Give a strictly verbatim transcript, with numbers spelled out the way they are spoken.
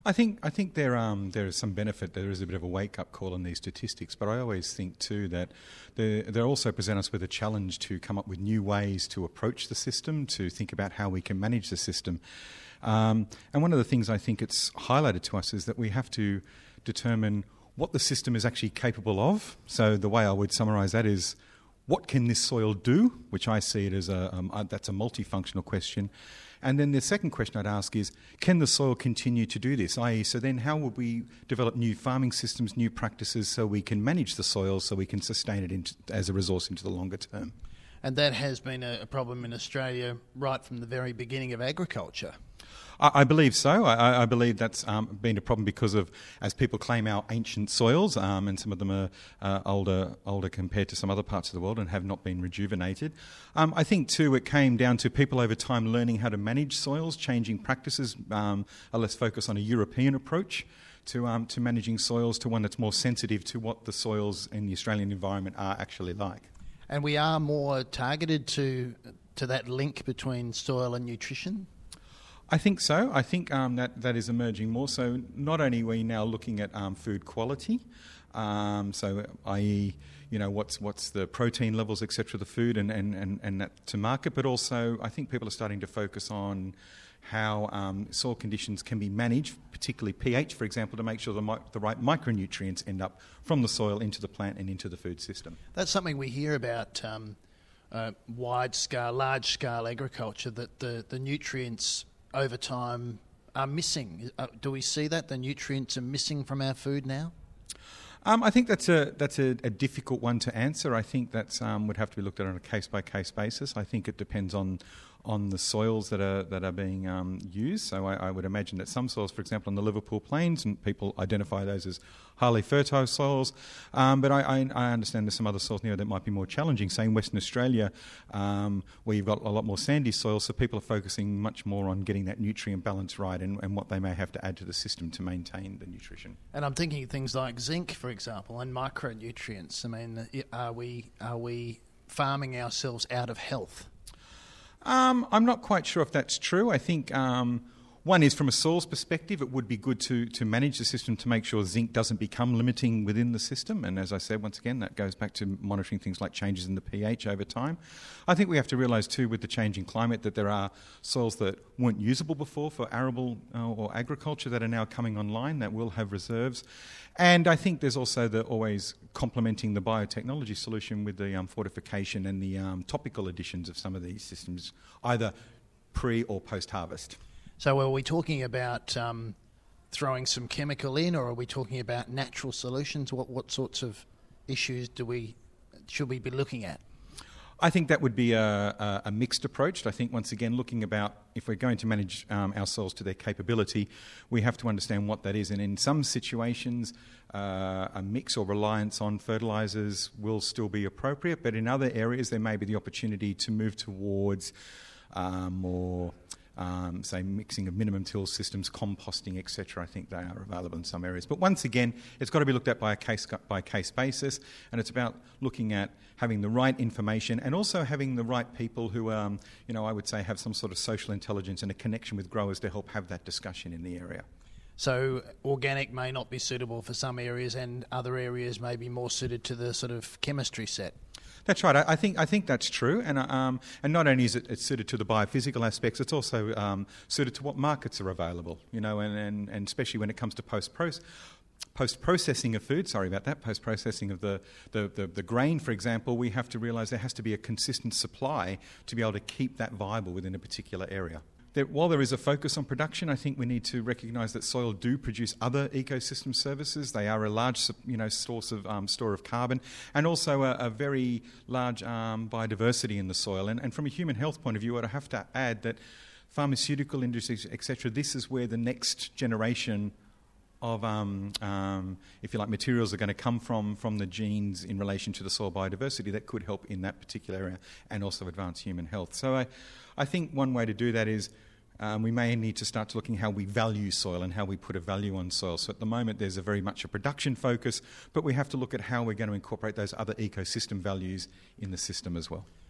I think I think there um there is some benefit. There is a bit of a wake up call in these statistics, but I always think too that they they also present us with a challenge to come up with new ways to approach the system, to think about how we can manage the system. Um, and one of the things I think it's highlighted to us is that we have to determine what the system is actually capable of. So the way I would summarise that is, what can this soil do? Which I see it as a um, uh, that's a multifunctional question. And then the second question I'd ask is, can the soil continue to do this? that is, so then how would we develop new farming systems, new practices, so we can manage the soil, so we can sustain it into, as a resource into the longer term? And that has been a, a problem in Australia right from the very beginning of agriculture. I believe so. I, I believe that's um, been a problem because of, as people claim, our ancient soils, um, and some of them are uh, older, older compared to some other parts of the world and have not been rejuvenated. Um, I think too it came down to people over time learning how to manage soils, changing practices, um, a less focus on a European approach to um, to managing soils, to one that's more sensitive to what the soils in the Australian environment are actually like. And we are more targeted to to that link between soil and nutrition? I think so. I think um, that, that is emerging more. So not only are we now looking at um, food quality, um, so that is, you know, what's what's the protein levels, et cetera, of the food and, and, and, and that to market, but also I think people are starting to focus on how um, soil conditions can be managed, particularly pH, for example, to make sure the, mi- the right micronutrients end up from the soil into the plant and into the food system. That's something we hear about um, uh, wide-scale, large-scale agriculture, that the, the nutrients over time are missing. Uh, do we see that the nutrients are missing from our food now? Um, I think that's a that's a, a difficult one to answer. I think that um, would have to be looked at on a case by case basis. I think it depends on on the soils that are that are being um, used. So I, I would imagine that some soils, for example, on the Liverpool Plains, and people identify those as highly fertile soils. Um, but I, I, I understand there's some other soils near that might be more challenging. Say in Western Australia, um, where you've got a lot more sandy soils, so people are focusing much more on getting that nutrient balance right, and, and what they may have to add to the system to maintain the nutrition. And I'm thinking of things like zinc, for example, and micronutrients. I mean, are we are we farming ourselves out of health? Um, I'm not quite sure if that's true. I think um, one is, from a soils perspective, it would be good to, to manage the system to make sure zinc doesn't become limiting within the system. And as I said, once again, that goes back to monitoring things like changes in the pH over time. I think we have to realise too, with the changing climate, that there are soils that weren't usable before for arable uh, or agriculture that are now coming online that will have reserves. And I think there's also the always complementing the biotechnology solution with the um, fortification and the um, topical additions of some of these systems, either pre or post-harvest. So are we talking about um, throwing some chemical in, or are we talking about natural solutions? What what sorts of issues do we should we be looking at? I think that would be a, a, a mixed approach. I think, once again, looking about if we're going to manage um, our soils to their capability, we have to understand what that is. And in some situations, uh, a mix or reliance on fertilisers will still be appropriate, but in other areas there may be the opportunity to move towards um, more... Um, say mixing of minimum till systems, composting, et cetera. I think they are available in some areas. But once again, it's got to be looked at by a case by case basis, and it's about looking at having the right information and also having the right people who, um, you know, I would say have some sort of social intelligence and a connection with growers to help have that discussion in the area. So organic may not be suitable for some areas, and other areas may be more suited to the sort of chemistry set. That's right. I, I think I think that's true, and um, and not only is it it's suited to the biophysical aspects, it's also um, suited to what markets are available. You know, and, and, and especially when it comes to post process. Post-processing of food, sorry about that, post-processing of the, the, the, the grain, for example, we have to realise there has to be a consistent supply to be able to keep that viable within a particular area. There, while there is a focus on production, I think we need to recognise that soil do produce other ecosystem services. They are a large, you know, source of um, store of carbon, and also a, a very large um, biodiversity in the soil. And, and from a human health point of view, I'd have to add that pharmaceutical industries, et cetera, this is where the next generation of, um, um, if you like, materials are going to come from, from the genes in relation to the soil biodiversity that could help in that particular area and also advance human health. So I, I think one way to do that is um, we may need to start looking how we value soil and how we put a value on soil. So at the moment there's a very much a production focus, but we have to look at how we're going to incorporate those other ecosystem values in the system as well.